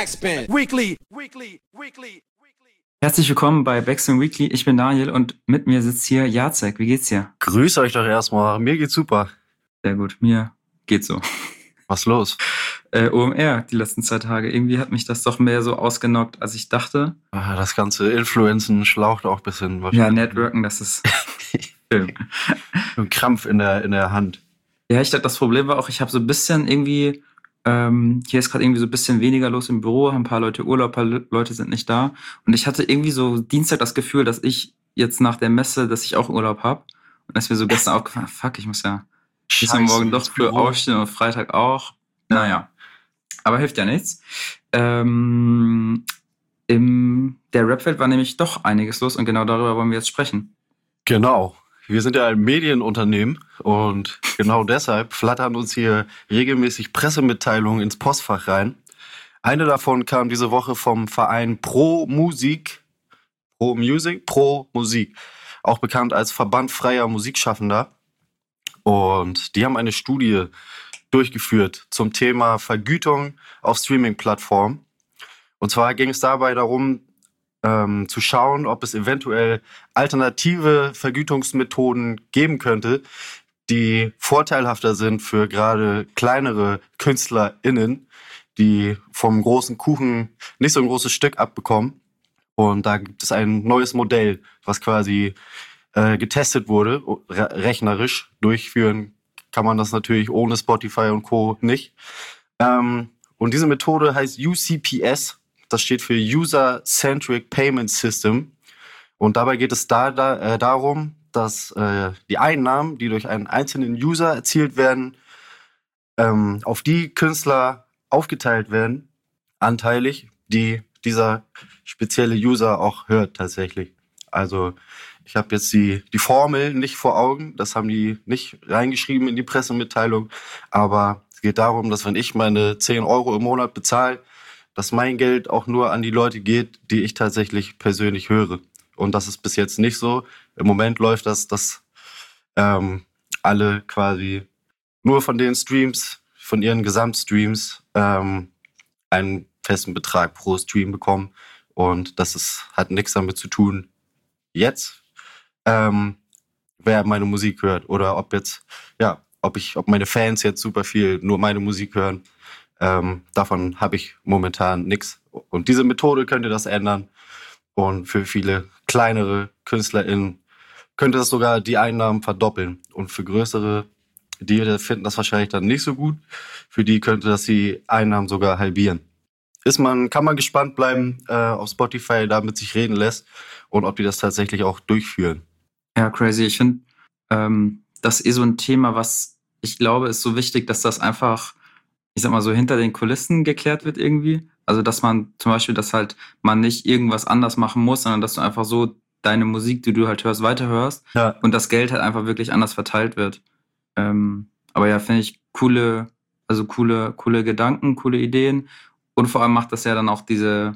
Backspin. Weekly. Herzlich willkommen bei Backspin Weekly. Ich bin Daniel und mit mir sitzt hier Jacek. Wie geht's dir? Grüß euch doch erstmal. Mir geht's super. Sehr gut, mir geht's so. Was los? OMR die letzten 2 Tage. Irgendwie hat mich das doch mehr so ausgenockt, als ich dachte. Das ganze Influencen schlaucht auch ein bisschen. Ja, Networken, das ist ein Krampf in der Hand. Ja, ich dachte, das Problem war auch, ich habe so ein bisschen irgendwie, hier ist gerade irgendwie so ein bisschen weniger los im Büro, haben ein paar Leute Urlaub, ein paar Leute sind nicht da. Und ich hatte irgendwie so Dienstag das Gefühl, dass ich jetzt nach der Messe, dass ich auch Urlaub habe. Und dass mir so gestern aufgefallen, fuck, ich muss ja morgen doch früh aufstehen und Freitag auch. Naja, aber hilft ja nichts. In der Rap-Welt war nämlich doch einiges los und genau darüber wollen wir jetzt sprechen. Genau. Wir sind ja ein Medienunternehmen und genau deshalb flattern uns hier regelmäßig Pressemitteilungen ins Postfach rein. Eine davon kam diese Woche vom Verein Pro Musik, auch bekannt als Verband freier Musikschaffender. Und die haben eine Studie durchgeführt zum Thema Vergütung auf Streaming-Plattformen. Und zwar ging es dabei darum, zu schauen, ob es eventuell alternative Vergütungsmethoden geben könnte, die vorteilhafter sind für gerade kleinere KünstlerInnen, die vom großen Kuchen nicht so ein großes Stück abbekommen. Und da gibt es ein neues Modell, was quasi getestet wurde, rechnerisch. Durchführen kann man das natürlich ohne Spotify und Co. nicht. Und diese Methode heißt UCPS. Das steht für User-Centric Payment System. Und dabei geht es darum, dass die Einnahmen, die durch einen einzelnen User erzielt werden, auf die Künstler aufgeteilt werden, anteilig, die dieser spezielle User auch hört tatsächlich. Also ich habe jetzt die Formel nicht vor Augen, das haben die nicht reingeschrieben in die Pressemitteilung, aber es geht darum, dass wenn ich meine 10 Euro im Monat bezahle, dass mein Geld auch nur an die Leute geht, die ich tatsächlich persönlich höre. Und das ist bis jetzt nicht so. Im Moment läuft das, dass alle quasi nur von den Streams, von ihren Gesamtstreams, einen festen Betrag pro Stream bekommen. Und das hat nichts damit zu tun, jetzt, wer meine Musik hört. Oder ob meine Fans jetzt super viel nur meine Musik hören. Davon habe ich momentan nichts. Und diese Methode könnte das ändern. Und für viele kleinere KünstlerInnen könnte das sogar die Einnahmen verdoppeln. Und für größere, die finden das wahrscheinlich dann nicht so gut. Für die könnte das die Einnahmen sogar halbieren. Kann man gespannt bleiben, auf Spotify da mit sich reden lässt und ob die das tatsächlich auch durchführen. Ja, crazy. Ich finde, das ist so ein Thema, was ich glaube, ist so wichtig, dass das einfach, ich sag mal so, hinter den Kulissen geklärt wird irgendwie. Also, dass man zum Beispiel, dass halt man nicht irgendwas anders machen muss, sondern dass du einfach so deine Musik, die du halt hörst, weiterhörst. Ja. Und das Geld halt einfach wirklich anders verteilt wird. Aber ja, finde ich coole Gedanken, coole Ideen. Und vor allem macht das ja dann auch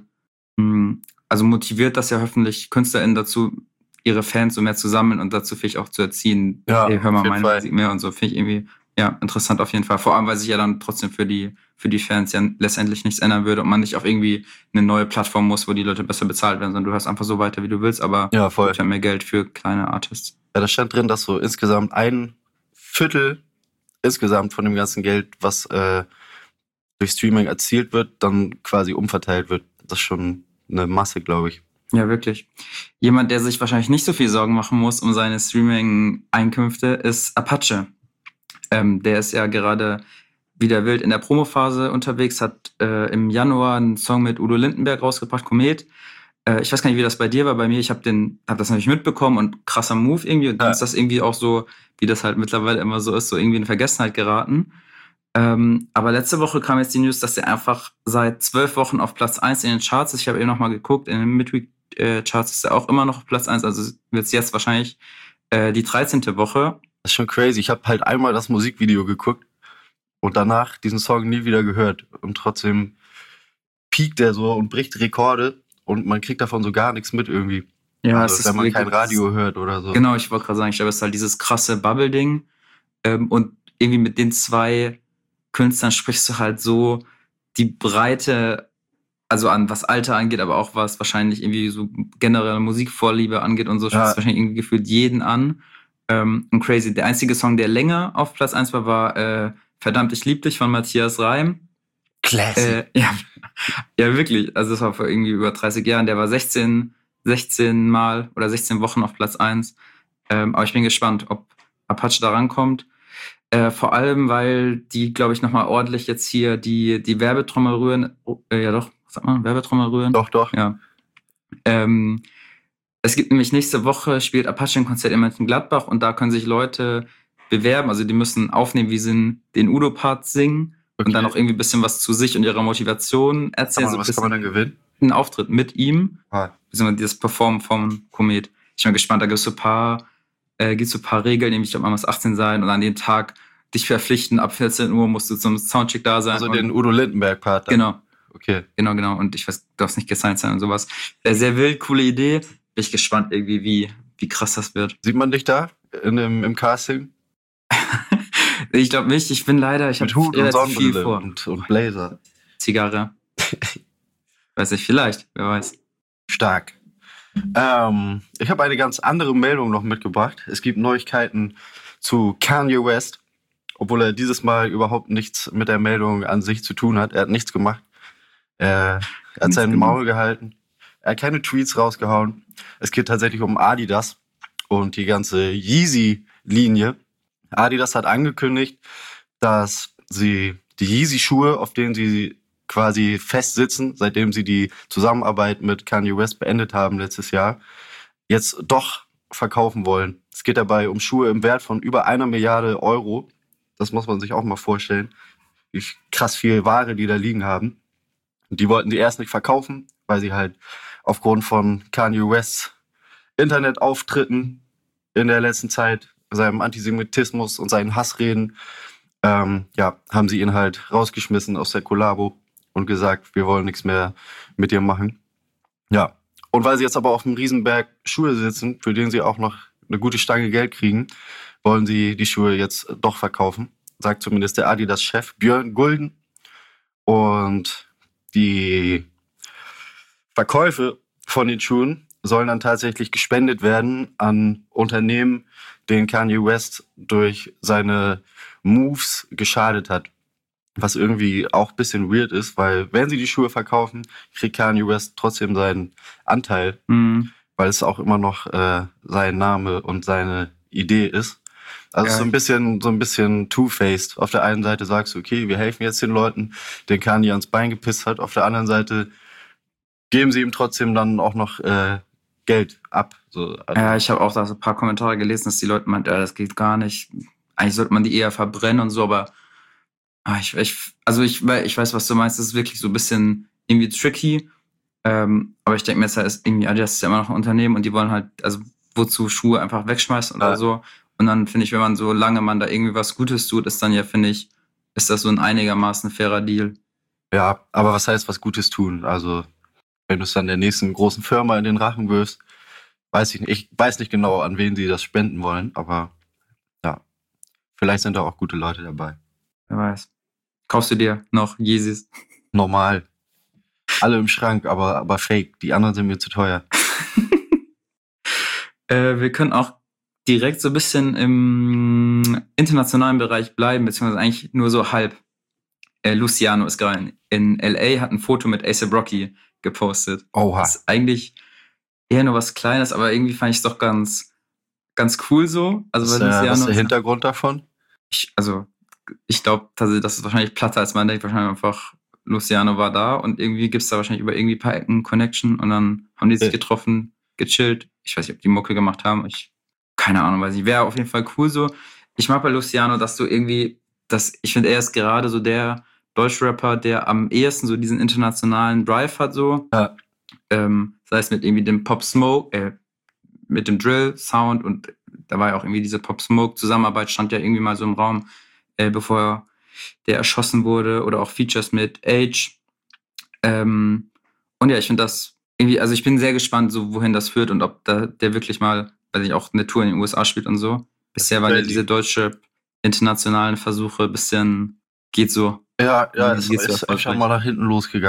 motiviert das ja hoffentlich KünstlerInnen dazu, ihre Fans so mehr zu sammeln und dazu vielleicht auch zu erziehen, ja, hey, hör mal meine Musik mehr und so. Finde ich irgendwie interessant auf jeden Fall. Vor allem, weil sich ja dann trotzdem für die Fans ja letztendlich nichts ändern würde und man nicht auf irgendwie eine neue Plattform muss, wo die Leute besser bezahlt werden, sondern du hörst einfach so weiter, wie du willst, aber ja, voll. Gibt ja mehr Geld für kleine Artists. Ja, da stand drin, dass so insgesamt 1/4 insgesamt von dem ganzen Geld, was durch Streaming erzielt wird, dann quasi umverteilt wird. Das ist schon eine Masse, glaube ich. Ja, wirklich. Jemand, der sich wahrscheinlich nicht so viel Sorgen machen muss um seine Streaming-Einkünfte, ist Apache. Der ist ja gerade wieder wild in der Promophase unterwegs, hat im Januar einen Song mit Udo Lindenberg rausgebracht, Komet. Ich weiß gar nicht, wie das bei dir war. Bei mir, ich hab das natürlich mitbekommen und krasser Move irgendwie. Und dann ist das irgendwie auch so, wie das halt mittlerweile immer so ist, so irgendwie in Vergessenheit geraten. Aber letzte Woche kam jetzt die News, dass er einfach seit 12 Wochen auf Platz 1 in den Charts ist. Ich habe eben noch mal geguckt, in den Midweek-Charts ist er auch immer noch auf Platz 1. Also wird es jetzt wahrscheinlich die 13. Woche. Das ist schon crazy. Ich habe halt einmal das Musikvideo geguckt und danach diesen Song nie wieder gehört. Und trotzdem piekt er so und bricht Rekorde und man kriegt davon so gar nichts mit irgendwie. Ja, also, wenn man kein Radio hört oder so. Genau, ich wollte gerade sagen, ich glaube, es ist halt dieses krasse Bubble-Ding. Und irgendwie mit den 2 Künstlern sprichst du halt so die Breite also an was Alter angeht, aber auch was wahrscheinlich irgendwie so generelle Musikvorliebe angeht und so, spricht wahrscheinlich irgendwie gefühlt jeden an. Und crazy. Der einzige Song, der länger auf Platz 1 war Verdammt, ich lieb dich von Matthias Reim. Classic. Ja, wirklich. Also das war vor irgendwie über 30 Jahren. Der war 16 Mal oder 16 Wochen auf Platz 1. Aber ich bin gespannt, ob Apache da rankommt. Vor allem, weil die, glaube ich, nochmal ordentlich jetzt hier die Werbetrommel rühren. Ja doch, sag mal, Werbetrommel rühren. Doch. Ja. Es gibt nämlich nächste Woche, spielt Apache ein Konzert in Mönchengladbach und da können sich Leute bewerben. Also die müssen aufnehmen, wie sie den Udo-Part singen und dann auch irgendwie ein bisschen was zu sich und ihrer Motivation erzählen. Was kann man dann gewinnen? Einen Auftritt mit ihm, Ah. beziehungsweise dieses Performen vom Komet. Ich bin gespannt, da gibt es so ein paar Regeln, nämlich man muss 18 sein und an dem Tag dich verpflichten, ab 14 Uhr musst du zum Soundcheck da sein. Also den Udo Lindenberg-Part. Genau. Okay. Genau. Und ich weiß, du darfst nicht gesigned sein und sowas. Sehr wild, coole Idee. Bin ich gespannt irgendwie, wie krass das wird. Sieht man dich da im Casting? Ich glaube nicht. Ich bin leider, ich habe relativ viel vor. Und Blazer. Zigarre. Weiß ich, vielleicht. Wer weiß. Stark. Ich habe eine ganz andere Meldung noch mitgebracht. Es gibt Neuigkeiten zu Kanye West, obwohl er dieses Mal überhaupt nichts mit der Meldung an sich zu tun hat. Er hat nichts gemacht. Er hat sein Maul gehalten. Er hat keine Tweets rausgehauen. Es geht tatsächlich um Adidas und die ganze Yeezy-Linie. Adidas hat angekündigt, dass sie die Yeezy-Schuhe, auf denen sie quasi festsitzen, seitdem sie die Zusammenarbeit mit Kanye West beendet haben letztes Jahr, jetzt doch verkaufen wollen. Es geht dabei um Schuhe im Wert von über 1 Milliarde Euro. Das muss man sich auch mal vorstellen, wie krass viel Ware die da liegen haben. Und die wollten die erst nicht verkaufen, weil sie halt aufgrund von Kanye Wests Internetauftritten in der letzten Zeit, seinem Antisemitismus und seinen Hassreden, haben sie ihn halt rausgeschmissen aus der Kollabo und gesagt, wir wollen nichts mehr mit dir machen. Ja, und weil sie jetzt aber auf einem Riesenberg Schuhe sitzen, für den sie auch noch eine gute Stange Geld kriegen, wollen sie die Schuhe jetzt doch verkaufen, sagt zumindest der Adidas-Chef Björn Gulden. Und die Verkäufe von den Schuhen sollen dann tatsächlich gespendet werden an Unternehmen, denen Kanye West durch seine Moves geschadet hat. Was irgendwie auch ein bisschen weird ist, weil wenn sie die Schuhe verkaufen, kriegt Kanye West trotzdem seinen Anteil, weil es auch immer noch sein Name und seine Idee ist. Also so ein bisschen two-faced. Auf der einen Seite sagst du, okay, wir helfen jetzt den Leuten, den Kanye ans Bein gepisst hat. Auf der anderen Seite geben sie ihm trotzdem dann auch noch Geld ab. So. Ja, ich habe auch da so ein paar Kommentare gelesen, dass die Leute meinten, das geht gar nicht. Eigentlich sollte man die eher verbrennen und so, aber ich weiß, was du meinst. Das ist wirklich so ein bisschen irgendwie tricky. Aber ich denke mir, das ist irgendwie, Adidas ist ja immer noch ein Unternehmen und die wollen halt, also wozu Schuhe einfach wegschmeißen oder so. Und dann finde ich, wenn man so lange man da irgendwie was Gutes tut, ist dann ja, finde ich, ist das so ein einigermaßen fairer Deal. Ja, aber was heißt was Gutes tun? Also, wenn du es dann der nächsten großen Firma in den Rachen wirfst, weiß ich nicht. Ich weiß nicht genau, an wen sie das spenden wollen, aber ja, vielleicht sind da auch gute Leute dabei. Wer weiß. Kaufst du dir noch Yeezys? Normal. Alle im Schrank, aber fake. Die anderen sind mir zu teuer. Wir können auch direkt so ein bisschen im internationalen Bereich bleiben, beziehungsweise eigentlich nur so halb. Luciano ist gerade in L.A., hat ein Foto mit A$AP Rocky gepostet. Oha. Das ist eigentlich eher nur was Kleines, aber irgendwie fand ich es doch ganz cool so. Also Was ist der Hintergrund davon? Ich glaube, das ist wahrscheinlich platter, als man denkt. Wahrscheinlich einfach, Luciano war da und irgendwie gibt es da wahrscheinlich über irgendwie ein paar Ecken Connection und dann haben die sich getroffen, gechillt. Ich weiß nicht, ob die Mucke gemacht haben. Keine Ahnung, weiß nicht. Wäre auf jeden Fall cool so. Ich mag bei Luciano, dass du irgendwie, ich finde, er ist gerade so der Deutschrapper, der am ehesten so diesen internationalen Drive hat so. Ja. Sei es mit irgendwie dem Pop Smoke, mit dem Drill-Sound und da war ja auch irgendwie diese Pop Smoke-Zusammenarbeit, stand ja irgendwie mal so im Raum, bevor der erschossen wurde, oder auch Features mit Age. Und ja, ich finde das irgendwie, also ich bin sehr gespannt, so wohin das führt und ob der wirklich mal, weil ich auch eine Tour in den USA spielt und so. Bisher waren ja diese deutsche internationalen Versuche ein bisschen, geht so. Ja, es ist schon mal nach hinten losgegangen.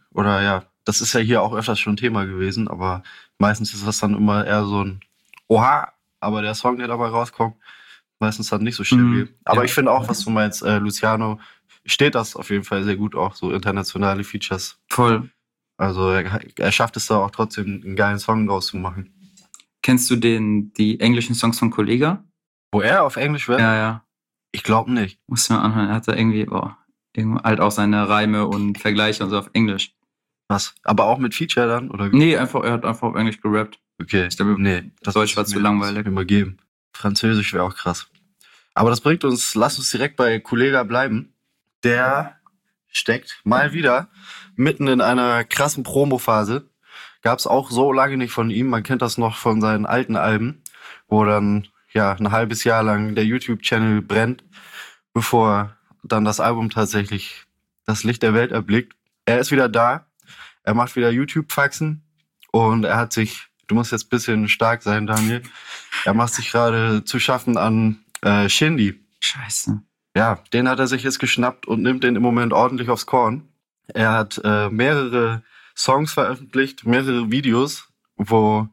oder ja, das ist ja hier auch öfters schon Thema gewesen, aber meistens ist das dann immer eher so ein Oha, aber der Song, der dabei rauskommt, meistens dann nicht so stabil. Aber Ja. ich finde auch, was du meinst, Luciano, steht das auf jeden Fall sehr gut auch, so internationale Features. Voll. Also er schafft es da auch trotzdem, einen geilen Song draus zu machen. Kennst du die englischen Songs von Kollega? Wo er auf Englisch wird? Ja. Ich glaube nicht. Muss man anhören. Er hat da irgendwie halt auch seine Reime und Vergleiche und so auf Englisch. Was? Aber auch mit Feature dann? Oder? Nee, er hat einfach auf Englisch gerappt. Okay. Ich glaube, nee, das Deutsch war zu langweilig. Mir mal geben. Französisch wäre auch krass. Aber das bringt uns, lass uns direkt bei Kollega bleiben. Der steckt mal wieder mitten in einer krassen Promo-Phase. Gab's auch so lange nicht von ihm. Man kennt das noch von seinen alten Alben, wo dann ja ein halbes Jahr lang der YouTube-Channel brennt, bevor dann das Album tatsächlich das Licht der Welt erblickt. Er ist wieder da. Er macht wieder YouTube-Faxen und er hat sich, du musst jetzt ein bisschen stark sein, Daniel, er macht sich gerade zu schaffen an Shindy. Scheiße. Ja, den hat er sich jetzt geschnappt und nimmt den im Moment ordentlich aufs Korn. Er hat mehrere Songs veröffentlicht, mehrere Videos, wo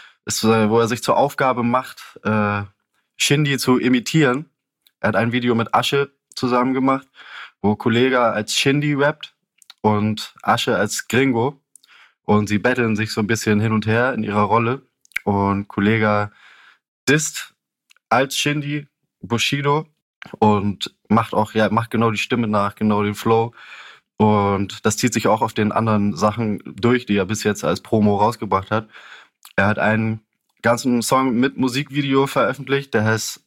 er sich zur Aufgabe macht, Shindy zu imitieren. Er hat ein Video mit Asche zusammen gemacht, wo Kollega als Shindy rappt und Asche als Gringo. Und sie battlen sich so ein bisschen hin und her in ihrer Rolle. Und Kollega disst als Shindy Bushido und macht genau die Stimme nach, genau den Flow. Und das zieht sich auch auf den anderen Sachen durch, die er bis jetzt als Promo rausgebracht hat. Er hat einen ganzen Song mit Musikvideo veröffentlicht, der heißt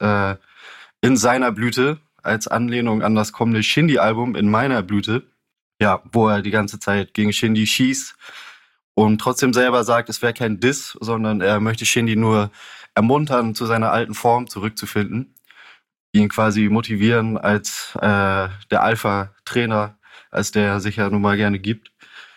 In seiner Blüte, als Anlehnung an das kommende Shindy-Album In meiner Blüte. Ja, wo er die ganze Zeit gegen Shindy schießt und trotzdem selber sagt, es wäre kein Diss, sondern er möchte Shindy nur ermuntern, zu seiner alten Form zurückzufinden. Ihn quasi motivieren als der Alpha-Trainer, als der er sich ja nun mal gerne gibt.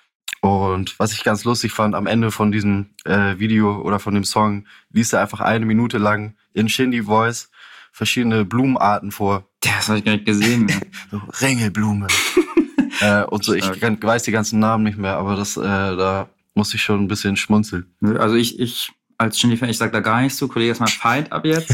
Und was ich ganz lustig fand, am Ende von diesem Video oder von dem Song liest er einfach 1 Minute lang in Shindy-Voice verschiedene Blumenarten vor. Das habe ich gar nicht gesehen mehr. So Ringelblume. Und so, ich weiß die ganzen Namen nicht mehr, aber da musste ich schon ein bisschen schmunzeln. Also ich als Shindy-Fan, ich sag da gar nichts zu. Kollege, ist mal Fight ab jetzt.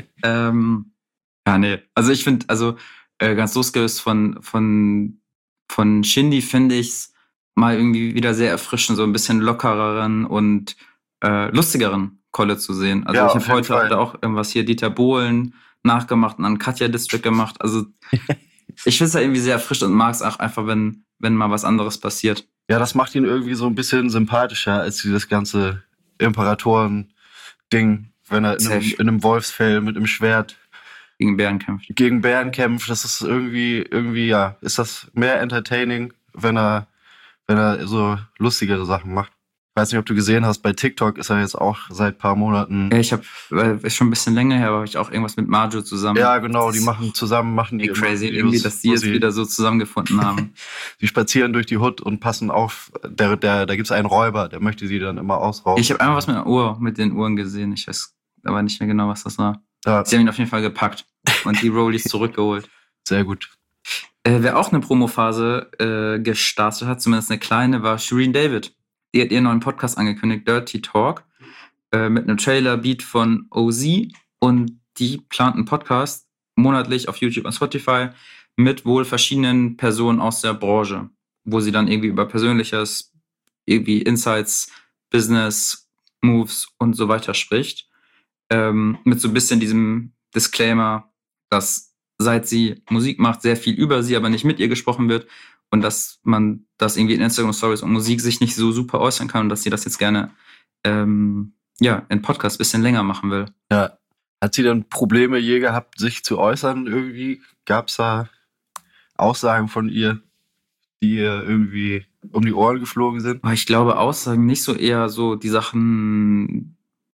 Ja, nee. Also ich finde, ganz losgelöst von Shindy finde ich's mal irgendwie wieder sehr erfrischend, so ein bisschen lockereren und lustigeren Kolle zu sehen. Also Ja, ich auf habe jeden heute Fall. auch irgendwas hier Dieter Bohlen nachgemacht und dann Katja District gemacht. Also ich finde es ja irgendwie sehr erfrischend und mag es auch einfach, wenn mal was anderes passiert. Ja, das macht ihn irgendwie so ein bisschen sympathischer als dieses ganze Imperatoren-Ding, wenn er in einem Wolfsfell mit einem Schwert Gegen Bären kämpft. Das ist irgendwie, ja, ist das mehr entertaining, wenn er so lustigere Sachen macht. Ich weiß nicht, ob du gesehen hast, bei TikTok ist er jetzt auch seit ein paar Monaten. Ja, ist schon ein bisschen länger her, aber habe ich auch irgendwas mit Marjo zusammen. Ja, genau, die machen die crazy, irgendwie, dass die jetzt wieder so zusammengefunden haben. Die spazieren durch die Hood und passen auf, da gibt's einen Räuber, der möchte sie dann immer ausrauben. Ich habe einmal was mit den Uhren gesehen, ich weiß aber nicht mehr genau, was das war. Ja. Sie haben ihn auf jeden Fall gepackt und die Rollies zurückgeholt. Sehr gut. Wer auch eine Promophase gestartet hat, zumindest eine kleine, war Shireen David. Die hat ihren neuen Podcast angekündigt, Dirty Talk, mit einem Trailer-Beat von OZ. Und die plant einen Podcast monatlich auf YouTube und Spotify mit wohl verschiedenen Personen aus der Branche, wo sie dann irgendwie über Persönliches, irgendwie Insights, Business, Moves und so weiter spricht. Mit so ein bisschen diesem Disclaimer, dass seit sie Musik macht, sehr viel über sie, aber nicht mit ihr gesprochen wird. Und dass man das irgendwie in Instagram-Stories und Musik sich nicht so super äußern kann und dass sie das jetzt gerne in Podcast ein bisschen länger machen will. Ja. Hat sie denn Probleme je gehabt, sich zu äußern irgendwie? Gab's da Aussagen von ihr, die ihr irgendwie um die Ohren geflogen sind? Aber ich glaube, Aussagen nicht so, eher so die Sachen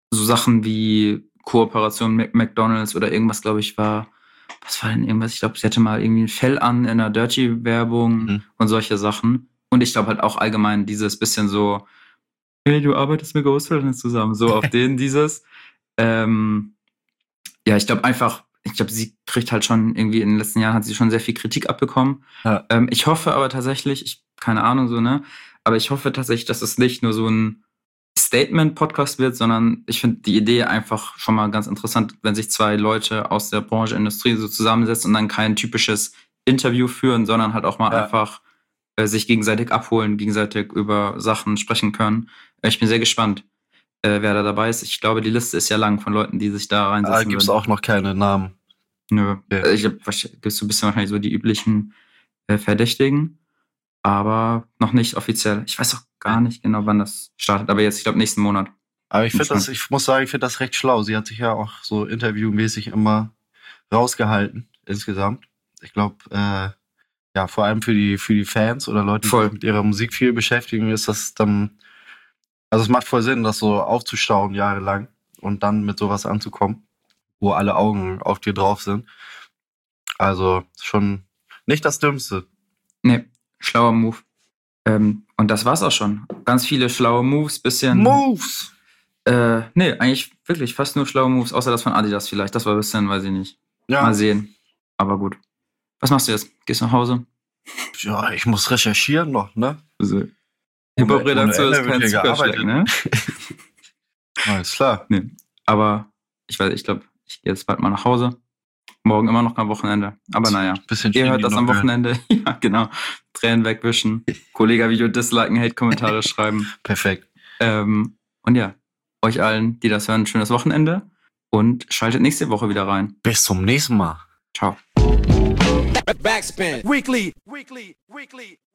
wie Kooperation mit McDonald's oder irgendwas, glaube ich, was war denn irgendwas? Ich glaube, sie hatte mal irgendwie ein Fell an in einer Dirty-Werbung und solche Sachen. Und ich glaube halt auch allgemein dieses bisschen so, hey, du arbeitest mit Ghostwriters zusammen, so auf denen dieses. Ja, ich glaube, sie kriegt halt schon irgendwie in den letzten Jahren hat sie schon sehr viel Kritik abbekommen. Ja. Ich hoffe aber tatsächlich, keine Ahnung so, ne? Aber ich hoffe tatsächlich, dass es nicht nur so ein Statement-Podcast wird, sondern ich finde die Idee einfach schon mal ganz interessant, wenn sich zwei Leute aus der Branche, Industrie so zusammensetzen und dann kein typisches Interview führen, sondern halt auch mal einfach sich gegenseitig abholen, gegenseitig über Sachen sprechen können. Ich bin sehr gespannt, wer da dabei ist. Ich glaube, die Liste ist ja lang von Leuten, die sich da reinsetzen. Da gibt es auch noch keine Namen. Nö. Okay. Ich glaube, gibt es so ein bisschen wahrscheinlich so die üblichen Verdächtigen, aber noch nicht offiziell. Ich weiß auch gar nicht genau, wann das startet, aber jetzt, ich glaube, nächsten Monat. Aber ich muss sagen, ich finde das recht schlau. Sie hat sich ja auch so interviewmäßig immer rausgehalten, insgesamt. Ich glaube, ja, vor allem für die Fans oder Leute, die sich mit ihrer Musik viel beschäftigen, ist das dann, also es macht voll Sinn, das so aufzustauen jahrelang und dann mit sowas anzukommen, wo alle Augen auf dir drauf sind. Also schon nicht das Dümmste. Nee, schlauer Move. Und das war's auch schon. Ganz viele schlaue Moves, bisschen... Moves! Nee, eigentlich wirklich fast nur schlaue Moves, außer das von Adidas vielleicht. Das war ein bisschen, weiß ich nicht. Ja. Mal sehen. Aber gut. Was machst du jetzt? Gehst du nach Hause? Ja, ich muss recherchieren noch, ne? Also, Hip-Hop-Redaktion ist kein Zuckerschleck, ne? Alles klar. Nee. Aber ich glaube, ich gehe jetzt bald mal nach Hause. Morgen immer noch am Wochenende. Aber naja, ihr hört das am Wochenende. Ja, genau. Tränen wegwischen, Kollega-Video disliken, Hate-Kommentare schreiben. Perfekt. Und ja, euch allen, die das hören, ein schönes Wochenende. Und schaltet nächste Woche wieder rein. Bis zum nächsten Mal. Ciao. Backspin. Weekly.